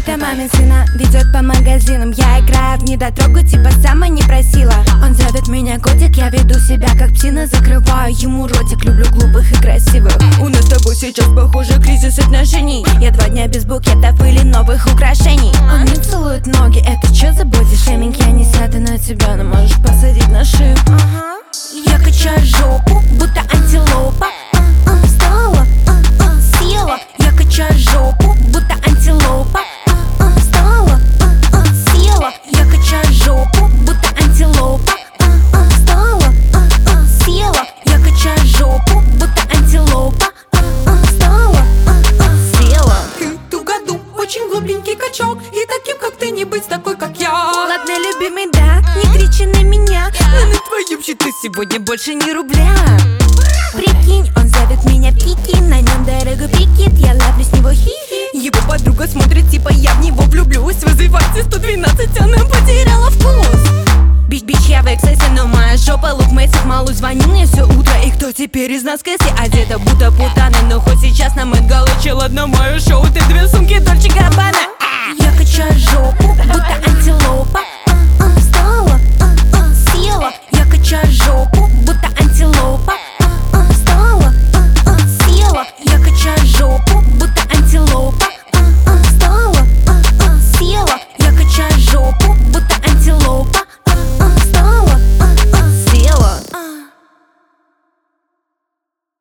Это мамин сына ведет по магазинам. Я играю в недотрогу, типа сама не просила. Он зовет меня котик, я веду себя как псина. Закрываю ему ротик, люблю глупых и красивых. У нас с тобой сейчас похоже кризис отношений. Я 2 дня без букетов или новых украшений. Он мне целует ноги, это чё за боди-шейминг? Я не сяду на тебя, но можешь посадить на шею. Я качаю жопу, будто антилопа. Встала, села. Я качаю жопу, будто антилопа. Встала, села. Я качаю жопу, будто антилопа. Встала, села. Я качаю жопу, будто антилопа. Встала, села. Ты в ту году очень глупенький качок, и таким, как ты, не быть такой, как я. Ладно, любимый, да, не кричи на меня. Но на твоем счету сегодня больше ни рубля. Прикинь, он зовет меня в пики, на нем дорогу прикид, я ловлю с него хихи. Его подруга смотрит, типа я в него влюблюсь. Вызывайте 112, она потеряла вкус. Бич, я в эксцессе, но моя жопа лук месяц. Малу звонил мне все утро, и кто теперь из нас Кэсси? Одета будто путана, но хоть сейчас нам это галочил. Одно мое шоу, ты 2 сумки Дольче Габбана. Я качаю жопу, будто антилопа.